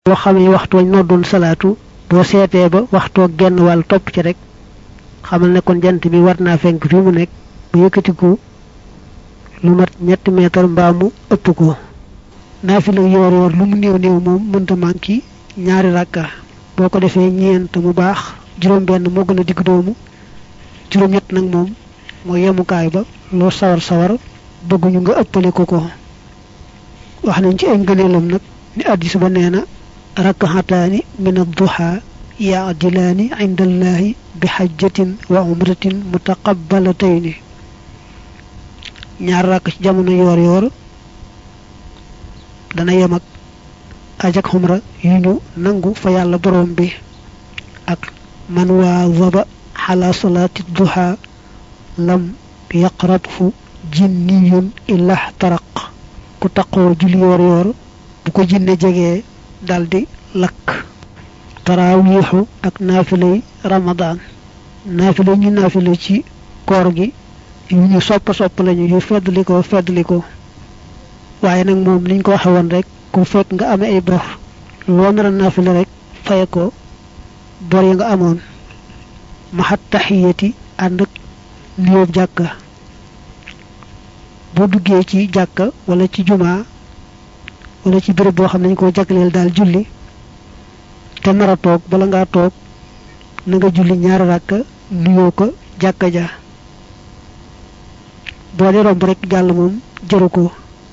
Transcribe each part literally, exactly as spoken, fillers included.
boo xamee waxtu wañ noddoon salaatu boo seetee ba waxtoo genn wàll topp ci rek xamal ne kon jant bi war naa fenk fi mu nekk ba yëkkatiku lu mat ñetti meetar mbaa mu ëpp ko naafila yoor yoor lu mu néew néew moom mënta manki ñaari rakka boo ko defee ñeent mu baax juróom benn moo gën a digg doomu juróom ñett nag moom mooy yemukaay ba loo sawar sawar bëgguñu nga ëppale ko ko wax nañ ci ay ngëneelam nag ni addis ba nee na rakkaxataani min ad-duha yaadilaani inda allahi bi xajjatin wa umratin mutaqabbalatayni ñaar rakk ci jamono yoor yoor dana yem ak ajak xumra yu ñu nangu fa yàlla borom bi ak man waazaba xala salaati duha lam yaqrathu jinniyun illa taraq ku taqoo julli yoor yoor bu ko jinne jegee daldi lakk taraawiixu ak naafilay ramadan naafilay ñu naafile ci koor gi yu ñu sopp sopp lañu yu feddli ko feddli ko waaye nag moom liñ ko waxe woon rek ku fekk nga amee ay bor loo nar a naafile rek faye ko bor yi nga amoon maxat taxiyati ànd ak nuyoob jàkka boo duggee ci jàkka wala ci jumaa wala ci béréb boo xam ne dañ koo jagleel daal julli te nar a toog bala ngaa toog na nga julli ñaari ràkka nuyoo ko jàkka ja boo dee romb rek jàll moom jëru ko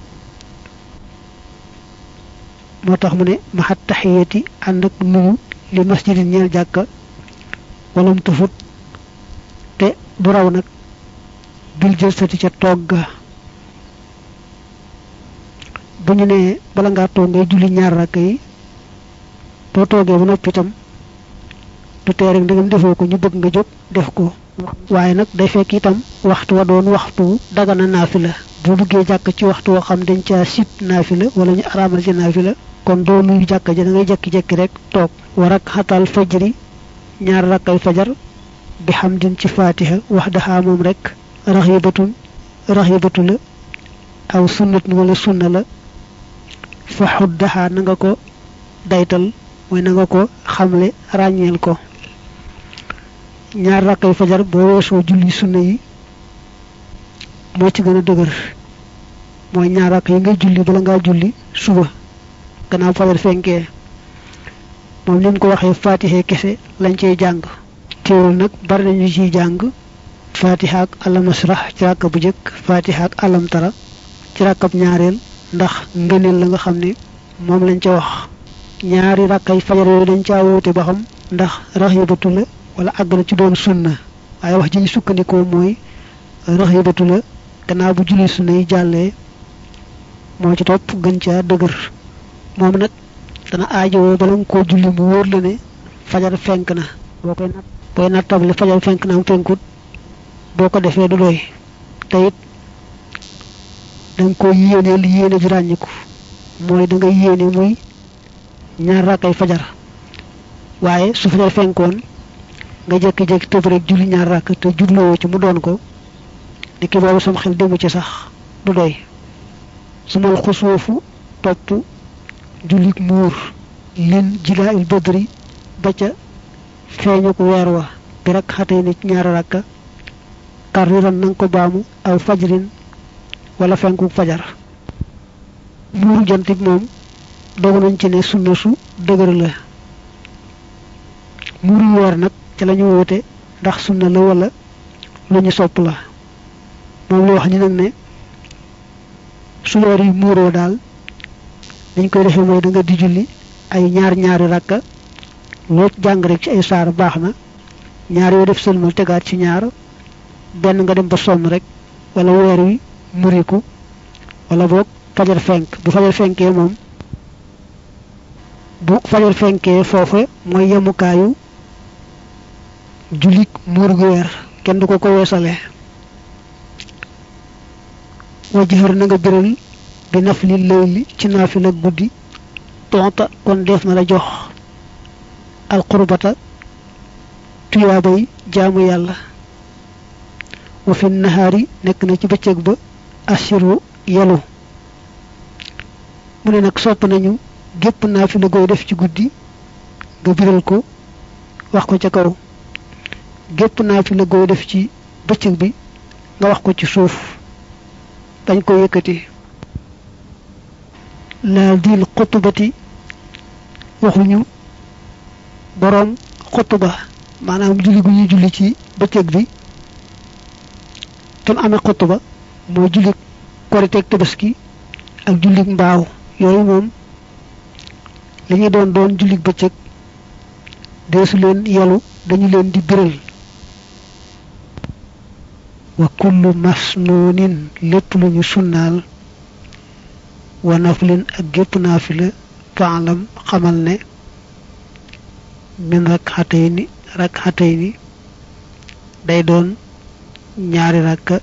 moo tax mu ne maxat taxiyati ànd ak nuyu li masjidin ñeel jàkka walam tufut te bu raw nag bil jël sati ca toog ga bu ñu ne bala ngaa toog ngay julli ñaar rakk yi boo toogee ba noppi itam du tee rek ndegam defoo ko ñu bëgg nga jóg def ko waaye nag day fekk itam waxtu wa doon waxtu dagana naafila boo duggee jàkk ci waxtu woo xam dañ caa sib naafila wala ñu araamal ci naafila kon doo nuyu jàkk ja da ngay jekki-jekki rek toog war ak xatal fajri ñaar rakkay fajar bi hamdin ci fatiha wahdaha moom rek rahibatun rahibatu la aw sunnatun wala sunna la fa xuddaha na nga ko daytal mooy na nga ko xamle ràññeel ko ñaar rakkay fajar boo weesoo julli sunna yi moo ci gën a dëgër mooy ñaar rakk yi ngay julli bala ngaa julli suba gannaaw fajar fenkee moom lim ko waxee fatiha kese lañ cey jàng teewul nag bari nañu ciy jàng fatiha ak alam asrah ci rakka bu jëkk fatiha ak alam tara ci rakkab ñaareel ndax ngëneel la nga xam ne moom lañ ca wax ñaari rakkay fajar yooyu dañ caa woote ba xam ndax raxibatu la wala àgg na ci doon sunna waaye wax ji ñu sukkandikoo mooy raxibatu la gannaaw bu julli sunna yi jàllee moo ci topp gën caa dëgër moom nag dana aajowoo bala nga koo julli mu wóor la ne fajar fenk na boo koy nat booy nattable fajar fenk na am fenkut boo ko defee du doy te it danga ko yéene li yéene ji ràññiku mooy da nga yéene muy ñaar rakkay fajar waaye su fajar fenkoon nga jékki-jékki tëb rek julli ñaar rakk te jubloo ci mu doon ko ni ki boobu sama xel demu ci sax du doy su mal xusuufu topp jullik muur lin jilaa il badri ba ca feeñu ko weer wa bi rak xatee ni ñaari rakka karriran nanga ko baamu aw fajrin wala fenku fajar muuru jant bi moom dogu nañ ci ne sunna su dëgër la muuru weer nag ca lañu woote ndax sunna la wala lu ñu sopp la moom la wax ni nag ne su weer yi muuroo daal dañ koy defee mooy da nga di julli ay ñaar ñaari rakka loo jàng rek ci ay saar baax na ñaar yoo def sëlmal tegaat ci ñaar benn nga dem ba sonn rek wala weer wi muriku wala boog fajar fenk bu fajar fenkee moom bu fajar fenkee foofe mooy yemukaayu jullik muur gu weer kenn du ko ko weesale wajhar na nga biral bi nafli layli ci naafila guddi tonta kon def na la jox alqurbata tuyaabay jaamu yàlla wa fi nahaari nekk na ci bëccëg ba asiru yelu mu ne nag sopp nañu gépp naafila gooy def ci guddi nga biral ko wax ko ca kaw gépp naafila gooy def ci bëccëg bi nga wax ko ci suuf dañ ko yëkkati la dil xutubati waxuñu boroom xutuba maanaam julli gu ñuy julli ci bëccëg bi tam amee xutuba mooy julli korite ak tabaski ak julli mbaaw yooyu moom li ñu doon doon julli bëccëg deesu leen yalu dañu leen di biral wa kullu masnuunin lépp lu ñu sunnaal wa naflin ak gépp naafila faalam xamal ne min rakxatayni rakxatayni day doon ñaari rakka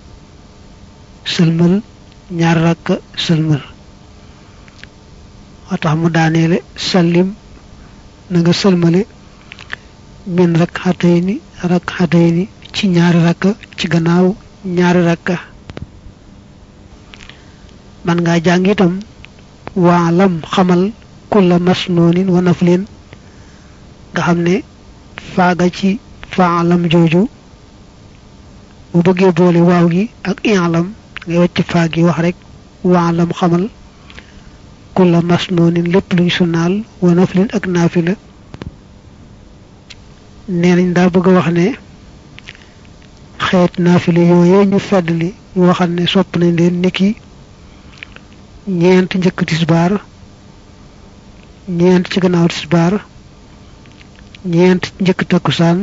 sëlmal ñaari rakka sëlmal wa tax mu daaneele sallim na nga sëlmale min rakxatayni rakxatayni ci ñaari rakka ci gannaaw ñaari rakka man nga jàng itam waalam xamal kulla masnoonin wa naflin nga xam ne faaga ci faalam jooju bu bëggee boole waaw gi ak i'lam ngay wacc faag yi wax rek waalam xamal kulla masnoonin lépp luñ sunnaal wa naflin ak naafila nee nañ daa bëgg a wax ne xeet naafila yooyee ñu feddli ñu waxal ne sopp nañ leen niki ñeent njëkk tisbaar ñeent ci gannaaw tisbaar ñeent njëkk takkusaan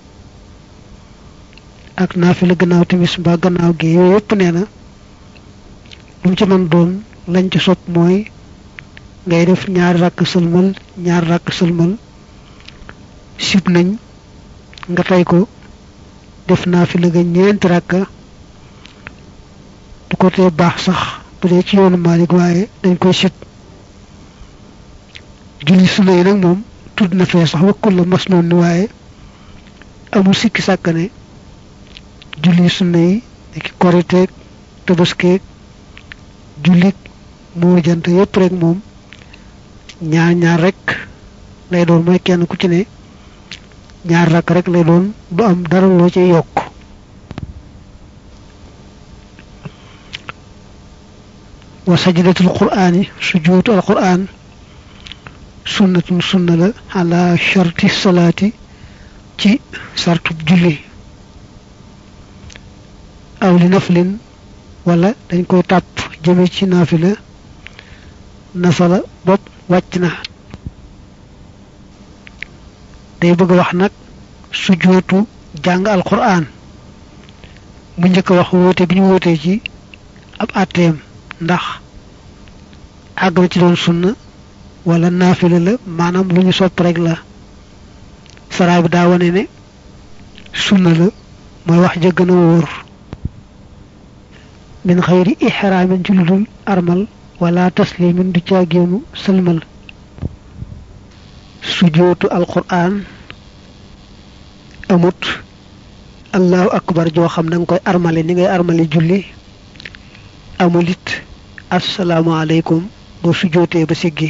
ak naafila gannaaw timis mbaa gannaaw gi yooyu yëpp nee na lu mu ci mën doon lañ ci sopp mooy ngay def ñaari rakk sëlmal ñaari rakk sëlmal sib nañ nga tey ko def naafila ga ñeenti rakka du ko tee baax sax bu dee ci yoonu Maalik waaye dañ koy sib julli sunna yi nag moom tudd na fee sax wakkul la mas noonu ni waaye amul sikki sàkk ne julli sunna yi ki koriteeg tabaskeeg jullit moo jant yépp rek moom ñaar ñaar rek lay doon mooy kenn ku ci ne ñaar rakk rek lay doon du am dara loo ci yokk wa sajdatul qur'ani sujuutu al qur'an sunnatun sunna la ala sharti salaati ci sartub julli aw li naflin wala dañ koy tàpp jëme ci naafila nafala bopp wàcc na day bëgg wax nag sujootu jàng alquran mu njëkk wax woote bi ñu wootee ci ab àtteem ndax àgg na ci doon sunna wala naafila la maanaam lu ñu sopp rek la saraa bi daa wane ne sunna la mooy wax ja gën a wóor min xayri ihraamin ci lu dul armal wala taslimin du caagéenu sëlmal sujootu alquran amut allahu akbar joo xam na nga koy armale ni ngay armale julli amul it asalaamaaleykum boo sujootee ba siggi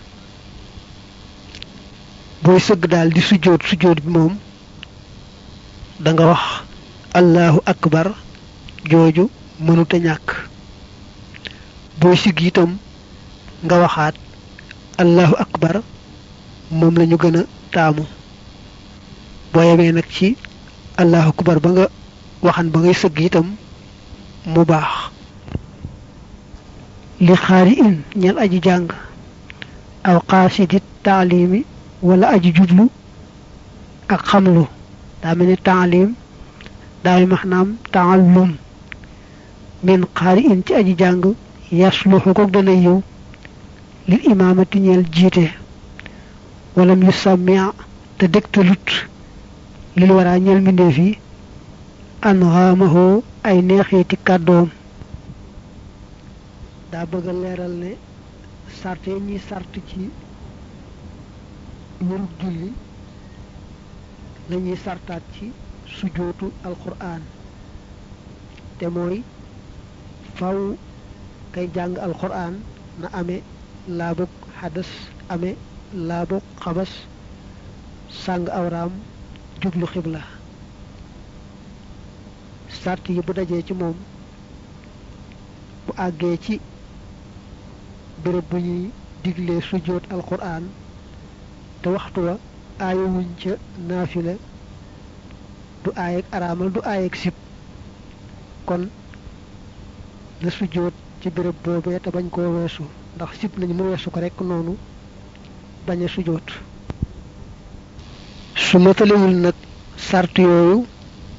booy sëgg daal di sujoot sujoot bi moom da nga wax allahu akbar jooju mënuta ñàkk booy siggi itam nga waxaat allahu akbar moom lañu gën a taamu boo yemee nag ci allahu akbar ba nga waxan ba ngay sëgg itam mu baax li xaari in ñel aji jàng aw qaasidi taalimi wala aji jublu ak xamlu daa mel ni taalim daay maanaam taallum min xaari in ci aji jàng yasluxu ko dana yiw lil imaamati ñeel jiite walam yu sàmmia te dégtalut lil waraa ñeel mbindeef yi an xaamahoo ay neexeeti kàddoom daa bëgg a leeral ne sart yi ñuy sart ci wërug julli lañuy sartaat ci sujootu alquran te mooy faw kay jàng alquran na amee laabug hadas amé laabu xabas sang awram jublu xibla sart yi bu dajé ci mom bu àggee ci béréb bu ñuy diglé sujjóot alquran te waxtu wa aayu wuñ ca naafila du aay ak araamal du aay ak sib kon na sujjóot ci béréb boobee te bañ koo weesu ndax sib nañ mu weesu ko rek noonu bañ a sujjóot su matalewul nag sart yooyu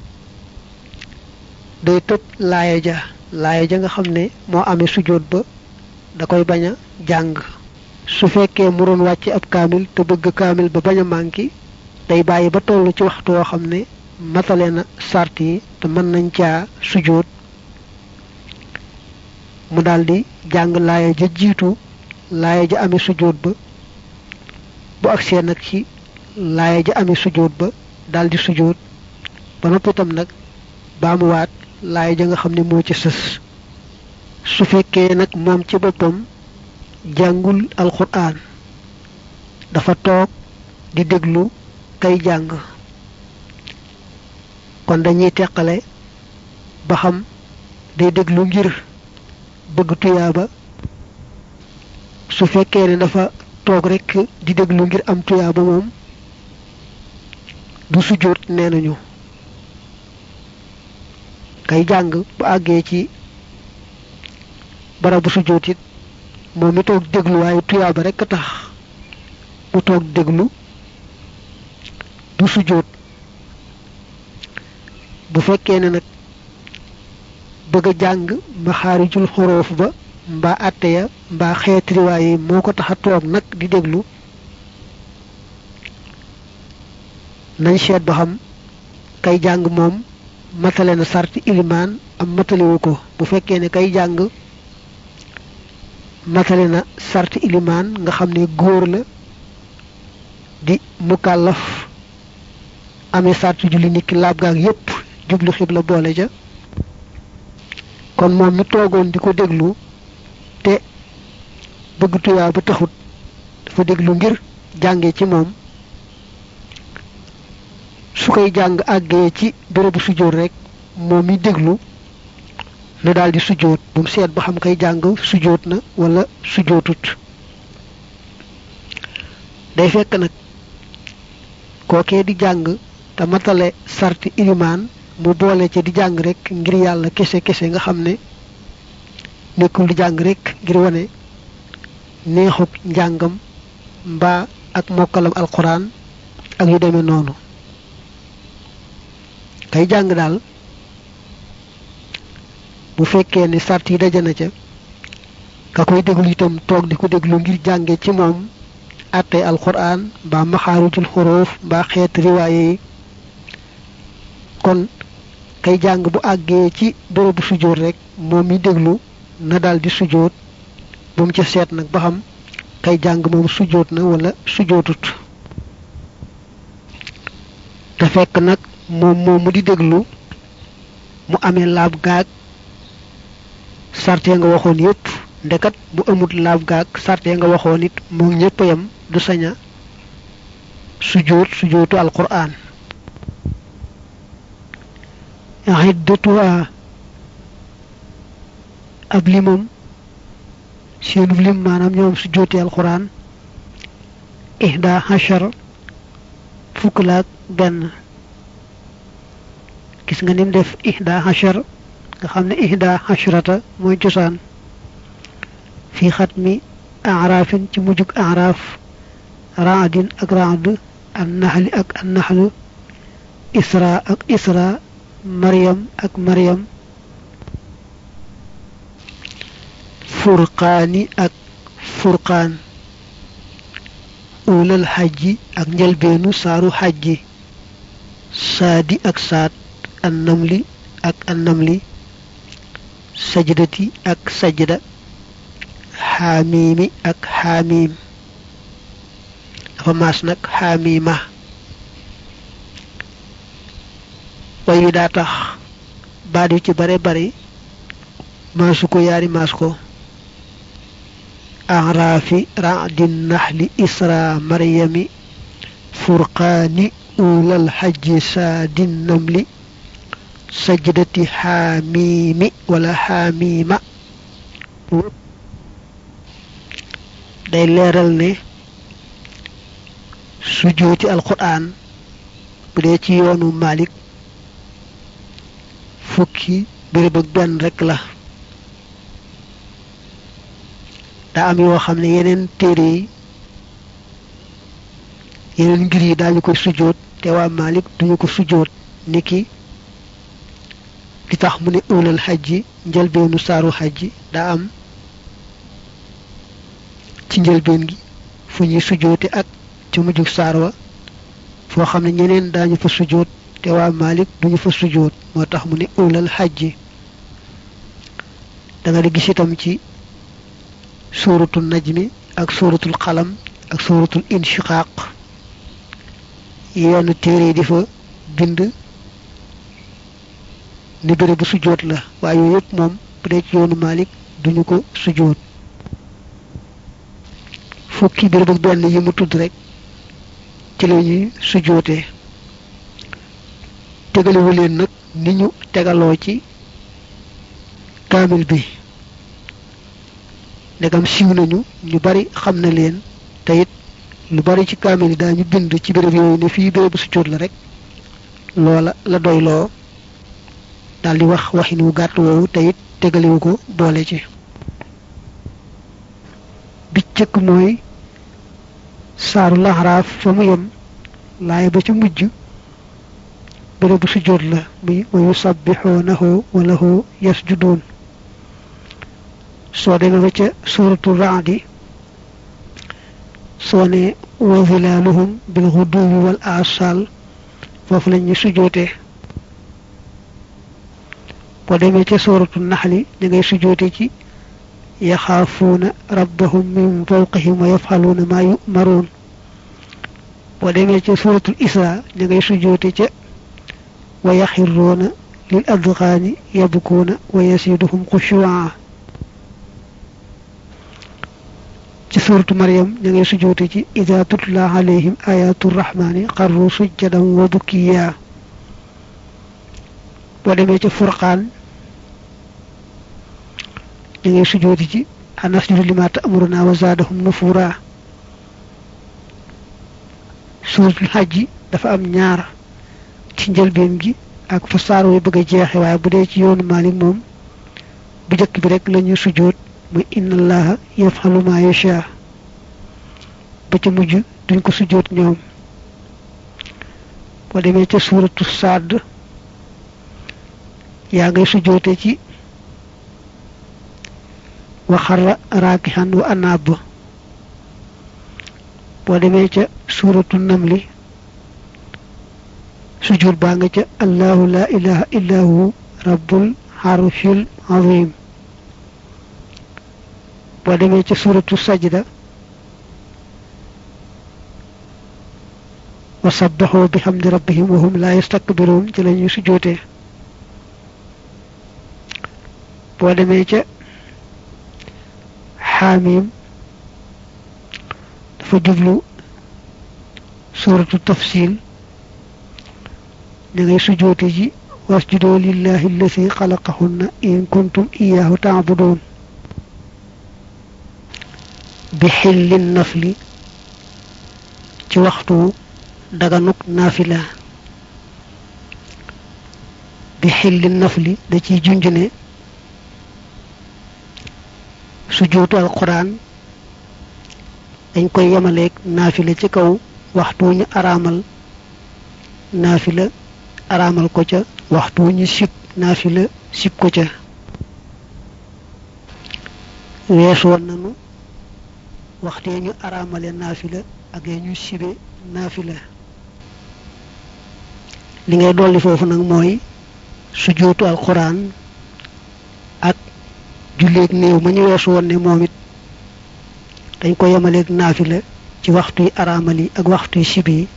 day tëb laaya ja laaya ja nga xam ne moo amee sujjóot ba da koy bañ a jàng su fekkee mu doon wàcc ab kaamil te bëgg kaamil ba bañ a manki day bàyyi ba toll ci waxtu woo xam ne matale na sart yi te mën nañ caa sujjóot mu daldi jàng laaya ja jiitu laaya ja amee sujjóot ba bu agsee nag ci laaya ja amee sujjóot ba daldi sujjóot ba noppi itam nag baamuwaat laaya ja nga xam ne moo ci sës su fekkee nag moom ci boppam jàngul alquran dafa toog di déglu kay jàng kon dañuy teqale ba xam day déglu ngir bëgg tuyaaba su fekkee ne dafa toog rek di déglu ngir am tuyaaba moom du sujjóot nee nañu kay jàng bu àggee ci barabu sujjóot it moom mi toog déglu waaye tuyaaba rek tax mu toog déglu du sujjóot bu fekkee ne nag bëgg a jàng maxaarijul xuroof ba mbaa àtte ya mbaa xeeti riwaay yi moo ko tax a toog nag di déglu nañ seet ba xam kay jàng moom matale na sarti ilimaan am matalewu ko bu fekkee ne kay jàng matale na sarti ilimaan nga xam ne góor la di mukallaf amee sarti julli niki laab gaag yépp jublu xibla boole ja kon moom mi toogoon di ko déglu te bëgg tuyaa ba taxut dafa déglu ngir jànge ci moom su koy jàng àggee ci bérébu sujjóot rek moom mi déglu na daldi sujjóot bu mu seet ba xam kay jàng sujjóot na wala sujjóotut day fekk nag kookee di jàng te matale sarti ilimaan mu boole ca di jàng rek ngir yàlla kese kese nga xam ne nekkul di jàng rek ngir wane neexuk njàngam mbaa ak mokkalam alquran ak yu demee noonu kay jàng daal bu fekkee ne sart yi dajana ca ka koy déglu itam toog di ko déglu ngir jànge ci moom àttee alquran mbaa maxaarijul xuruuf mbaa xeet riwaaye yi kon kay jàng bu àggee ci bërëbu sujjóot rek moom mi déglu na daldi sujjóot bu mu ca seet nag ba xam kay jàng moom sujjóot na wala sujjóotut te fekk nag moom moom mu di déglu mu amee laab gaag sarte nga waxoon yépp ndekat bu amut laab gaag sarte nga waxoon it moom ñépp yam du saña sujjóot sujjóotu alquran iddatuha ab limam seenub lim maanaam ñoom sujjóoti alquran ihda hashar fukk laak benn gis nga nim def ihda hashar nga xam ne ihda hashrata mooy cosaan fi xatmi aaraafin ci mujjug aaraaf raadin ak raad an naxli ak an naxlu isra ak isra maryam ak maryam furqaani ak furqaan ulal xajji ak njëlbeenu saaru xajji saadi ak saad an namli ak an namli sajdati ak sajda xaamiimi ak xaamiim dafa maas nag xaamiima way wi daa tax baat yu ci bare bare maasu ko yaari maas ko أعراف رعد النحل إسرى مريم فرقان أولى الحج ساد النمل سجدة حاميم ولا حاميم day leeral ne sujooti alquran bu dee ci yoonu Malik fukki béréb ak benn rek la daa am yoo xam ne yeneen téere yi yeneen ngir yi daañu koy sujoot te waa Malik duñu ko sujoot niki li tax mu ne ulal xajji njëlbeenu saaru xajji daa am ci njëlbeen gi fu ñuy sujoote ak ci mujjug saar wa foo xam ne ñeneen daañu fa sujoot te waa Malik duñu fa sujoot moo tax mu ne ulal xajji da nga di gis itam ci suuratul najmi ak suuratul qalam ak suuratul inshiqaq yenn téere di fa bind ni béré bu sujoot la waaye yooyu yëpp moom bu dee ci yoonu Malik duñu ko sujoot fukki béréb ak benn yi mu tudd rek ci la ñuy sujootee tegalewu leen nag ni ñu tegaloo ci kaamil bi ndegam siiw nañu ñu bari xam na leen te it lu bari ci kaamil yi daañu bind ci béréb yooyu ne fii béréb bu sujoot la rek loola la doyloo daldi wax waxin wu gàtt woowu te it tegalewu ko boole ci bi cëkk mooy saaru laxaraaf fa mu yem laay ba ca mujj béréb bu sujjóot la muy wa yusabbixoonahu wa lahu yasjuduun soo demee ba ca suuratu raadi soo ne wa zilaaluhum bil xuduwi wal aasaal foofu lañ ñu sujjóotee boo demee ca suuratu naxli da ngay sujjóote ci yaxaafuuna rabbahum min fawqihim wa yafxaluuna maa yu'maruun boo demee ca suuratul isra da ngay sujjóote ca wa yaxirruuna lil adqaani yabkuuna wa yasiiduhum xushuu'an ci suuratu maryam da ngay sujjóote ci idaa tutla alayhim ayaatu rahmaani xarru sujjadan wa bukiyya boo demee ca furqaan da ngay sujooti ci anasjudu lima ta'muruna wa zaadahum nufuura suuratul hajji dafa am ñaar ci njëlbeen gi ak fa saar way bëgg a jeexe waaye bu dee ci yoonu Maalik moom bu jëkk bi rek la ñu sujoot muy inna allaha yaf'alu ma yasha ba ca mujj duñ ko sujoot ñoom boo demee ca suuratu Saad yaa ngay sujoote ci wa xarra raakihan wa anaab boo demee ca suuratu namli sujud baa nga ca allahu la ilaha illa hu rabbul arshil azim boo demee ca suuratu sajda wa sabbahu bihamdi rabbihim wa hum la yastakbiruun ci lañuy sujootee boo demee ca xaamim dafa jublu suuratu tafsil da ngay sujoote ji wasjudu lillahi allati xalaqahunna in kuntum iyaahu ta'budun bi xillin nafli ci waxtu daganuk naafila bi xillin nafli da ciy junjune sujootu alquran dañ koy yemaleeg naafila ci kaw waxtu ñu araamal naafila araamal ko ca waxtu ñu sib naafila sib ko ca weesu woon nanu waxtu ñu araamale naafila ak ñu sibe naafila li ngay dolli foofu nag mooy sujootu alquran ak julleeg néew ma ñu weesu woon ne moom it dañ ko yemaleeg naafila ci waxtu yi araamal yi ak waxtu yi sib yi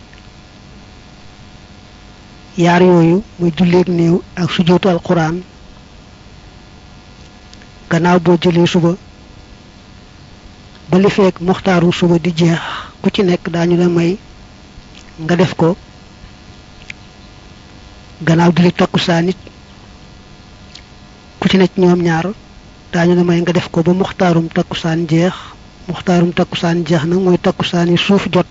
yaar yooyu muy julleeg néew ak sujootu alquran gannaaw boo jëlee suba ba li fekk muxtaaru suba di jeex ku ci nekk daañu la may nga def ko gannaaw julli takkusaan nit ku ci nekk ñoom ñaar daañu la may nga def ko ba muxtaarum takkusaan jeex muxtaarum takkusaan jeex na mooy takkusaan yi suuf jot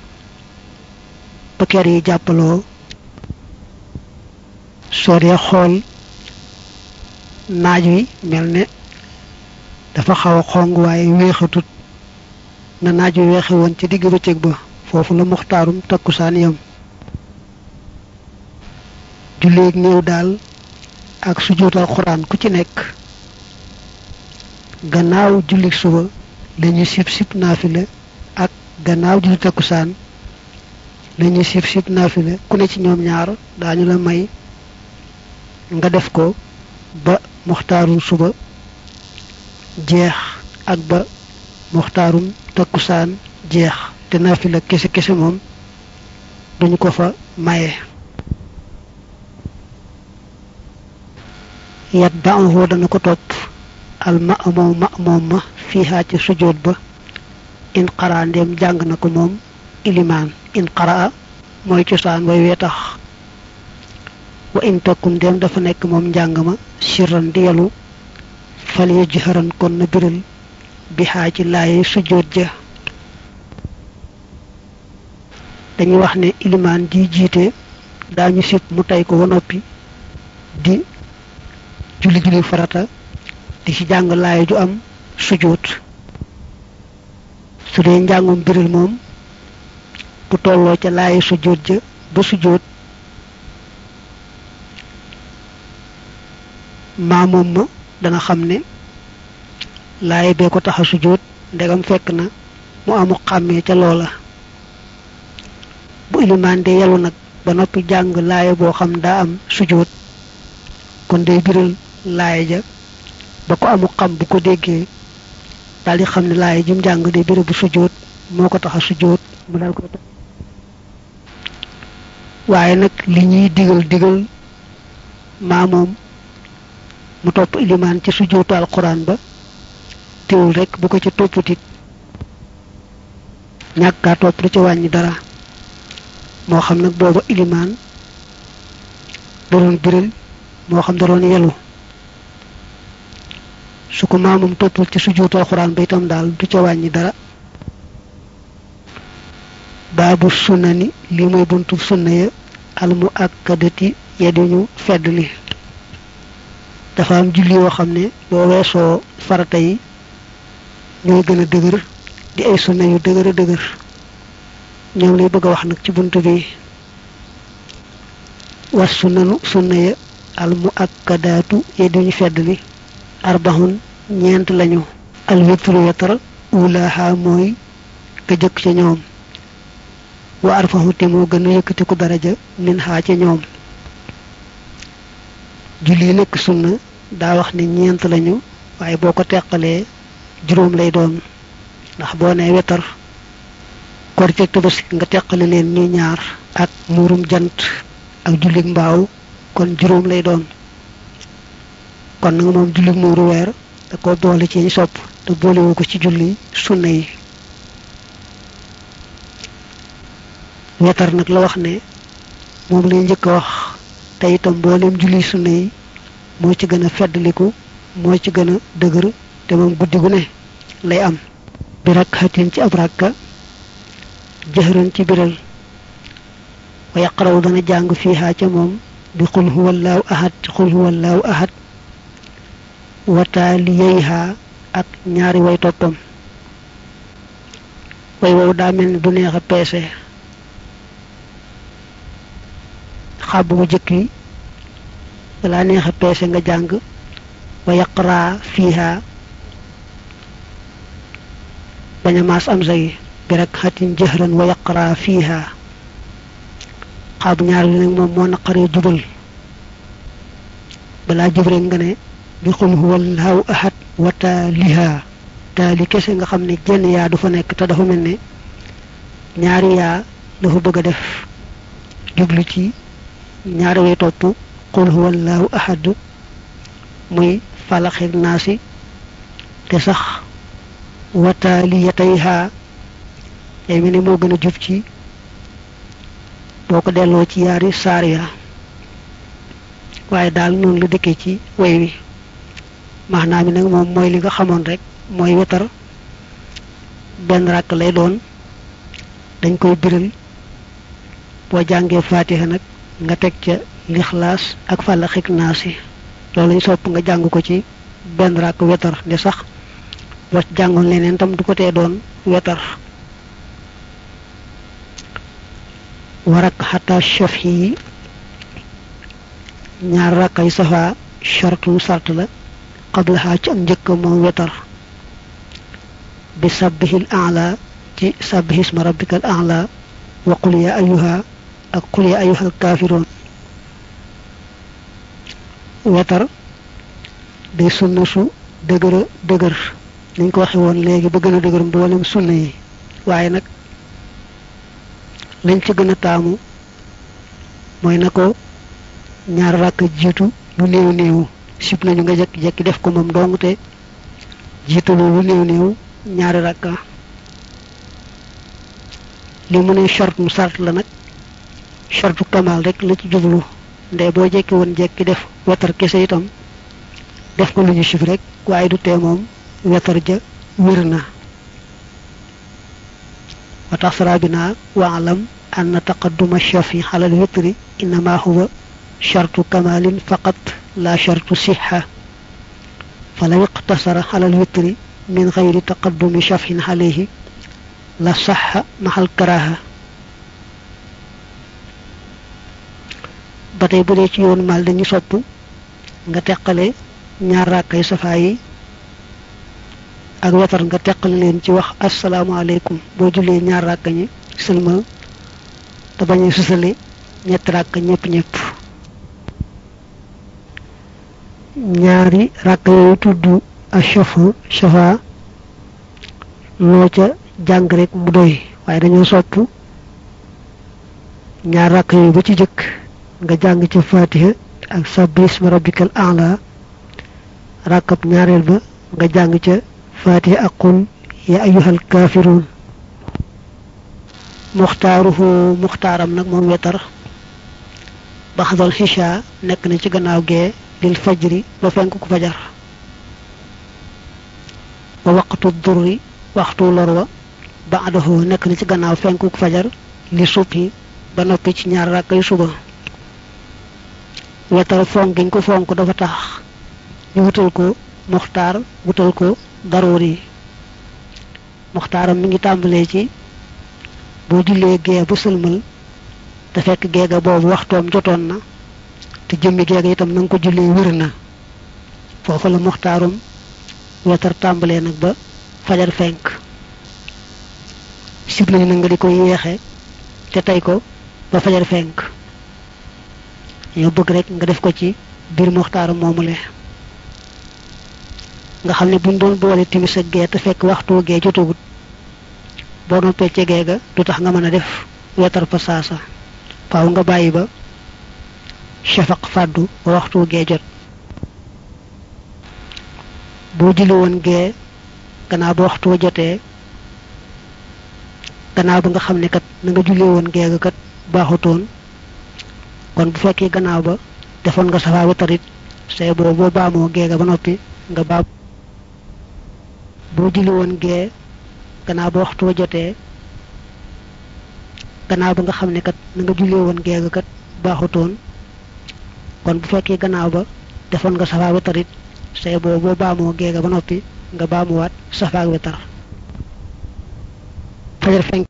ba kër yi jàppaloo soo dee xool naaj wi mel ne dafa xaw a xong waaye weexatut na naaj wi weexe woon ci digg bëccëg ba foofu la muxtaarum takkusaan yam julleeg néew daal ak sujjóotal xuraan ku ci nekk gannaaw julli suba lañu sib sib naafila ak gannaaw julli takkusaan lañu sib sib naafila ku ne ci ñoom ñaar daañu la may nga def ko ba muxtaarum suba jeex ak ba muxtaarum takkusaan jeex te naafila kese kese moom duñu ko fa maye. yat ba'uhu dana ko topp al ma'mum ma'mum ma fiha ci sujud ba in qara ndem jàng na ko moom ilimaan in qara mooy cosaan way wee tax wa in takun ndem dafa nekk moom njàng ma sirran di yalu fal yajharan kon na biral bi xaa ci laaye sujud ja dañuy wax ne ilimaan di jiite daañu sib mu tay ko ba noppi di julli julli farata di ci jàng laay ju am sujud su dee njàngum biral moom bu tolloo ca laay sujud ja ba sujud maamoom ma dana xam ne laay bee ko tax a sujud ndegam fekk na mu amu xàmmee ca loola bu ilimaan de yelu nag ba noppi jàng laay boo xam daa am sujud kon day biral laay ja ba ko amu xam bu ko déggee daal di xam ne laay jim jàng day biral bu sujud moo ko tax a sujud mu dal ko waaye nag li ñuy digal digal maa moom mu topp ilimaan ci sujootu alquran ba teewul rek bu ko ci topputit ñàkkaa topp du ci wàññi dara moo xam nag booba ilimaan da doon biral moo xam da doon yelu su ko maamum toppul ci sujootu alquran ba itam daal du ca wàññi dara baabu sunnani li mooy buntu sunna ya al mu akkadati yediñu fedd li dafa am julli yoo xam ne boo weesoo farata yi ñooy gën a dëgër di ay sunna yu dëgër a dëgër ñoom lay bëgg a wax nag ci buntu bi was sunnanu sunna ya al mu akkadaatu yediñu fedd li arbahun ñeent lañu al witru wetar ulaha mooy ka jëkk ca ñoom wa arfahu te moo gën a yëkkati ku daraja min xaa ca ñoom julli nekk sunna daa wax ne ñeent lañu waaye boo ko teqalee juróom lay doon ndax boo nee wetar korite tabaski nga teqale leen ñuy ñaar ak muurum jant ak jullig mbaaw kon juróom lay doon kon nag moom jullig muuru weer da ko boole ci ñu sopp te boolewu ko ci julli sunna yi wetar nag la wax ne moom lay njëkk a wax te itam mboolem julli sunna yi moo ci gën a feddliku moo ci gën a dëgër te moom guddi gu ne lay am bi rakkatin ci ab rakka jëhran ci biral wa yaqraw dana jàng fiihaa ca moom bi qul huwallaahu ahad ci qul huwallaahu ahad wa taaliyayhaa ak ñaari way toppam way wow daa mel ni du neex a peese xàbb bu jëkk yi wala neex a peese nga jàng wa yaqra fiha baña maas am say bi rek xatin jëhran wa yaqra fiha xàbb ñaar li nag moom moo naqaree jubal balaa jub rek nga ne bi qul huwallahu ahad wa taaliha taali kese nga xam ne jenn yaa du fa nekk te dafa mel ne ñaari yaa dafa bëgg a def jublu ci ñaari way topp qul huwallahu ahad muy falaxil naasi te sax wataaliyatayha day mel ni moo gën a jub ci boo ko delloo ci yaari saar ya waaye daal noonu la dëkkee ci way wi maanaam mi nag moom mooy li nga xamoon rek mooy wetar benn rakk lay doon dañ koy biral boo jàngee fatiha nag nga teg ca lixlaas ak fàllax ak naas yi loolu lañ sopp nga jàng ko ci benn rakk wetar ne sax boo jàngoon leneen tam du ko tee doon wetar warak xata chef yi ñaar rakkay safa shartu sart la qablaha ci ak njëkk moom wetar bi sabbihil a'la ci sabbihisma rabbikal a'la wa qul ya ayyuha ak qul ya ayyuhal kaafiruun wetar day sunna su dëgëra dëgër niñ ko waxe woon léegi ba gën a dëgër mboolem sunna yi waaye nag lañ ci gën a taamu mooy na ko ñaar rakk jiitu lu néew néew sib nañu nga jekki-jekki def ko moom dong te jiitu lu néew néew ñaari rakka li mu ne shart mu sart la nag shartu kamal rek la ci jublu ndey boo jekki woon jekki def wetar kese itam def ko lu ñu sib rek waaye du tee moom wetar ja wér na wa tax sarabina waalam anna taqadduma shafi ala alwitri innama huwa shartu kamalin faqat la shartu siha falaw iqtasara ala alwitri min ghayri taqaddumi shafin alayhi la sahha mahal karaha batay bu dee ci yoon mal dañu sopp nga teqale ñaar rakkay safa yi ak wetar nga teqale leen ci wax assalamu alaykum boo jullee ñaar rakka ñi sëlmal te bañu susale ñett rakka ñepp ñepp ñaari rakka yu tuddu ashafu shafa loo ca jàng rek mu doy waaye dañoo sopp ñaar rakka yu ba ci jëkk nga jàng ci fatiha ak sabbisma rabbikal a'la rakab ñaareel ba nga jàng ca fatiha ak qul ya ayyuhal kafirun muxtaaruhu muxtaaram nag moom wetar baxdal xisha nekk na ci gannaaw gee lil fajri ba fenk ku fajar wa waqtu durri waxtu lorwa ba'dahu nekk na ci gannaaw fenk ku fajar li subhi ba noppi ci ñaar rakkay suba wetar fonk giñ ko fonk dafa tax ñu wutal ko muxtaar wutal ko daruri muxtaaram mi ngi tàmbalee ci boo jullee gee bu sëlmal te fekk geega boobu waxtoom jotoon na te jëmmi geega itam na nga ko jullee wér na foofu la muxtaarum wetar tàmbalee nag ba fajar fenk sib nañu na nga di ko yeexe te tey ko ba fajar fenk yow bëgg rek nga def ko ci biir muxtaaram moomule nga xam ne buñ doon boole timis ak gee te fekk waxtu gee jotagut boo noppee ci gee ga du tax nga mën a def wetar fa saasa faaw nga bàyyi ba shafaq fàddu ba waxtu gee jot boo julli woon gee gannaaw ba waxtu jotee gannaaw ba nga xam ne kat na nga julli woon gee ga kat baaxutoon kon bu fekkee gannaaw ba defoon nga safa wetarit say boo boo baamoo gee ga ba noppi nga baab boo julli woon gee gannaaw ba waxtu jotee gannaaw ba nga xam ne kat na nga julli woon gee ga kat baaxutoon kon bu fekkee gannaaw ba defoon nga safa wetarit say boo boo baamoo gee ga ba noppi nga baamuwaat safa wetar fajar fenk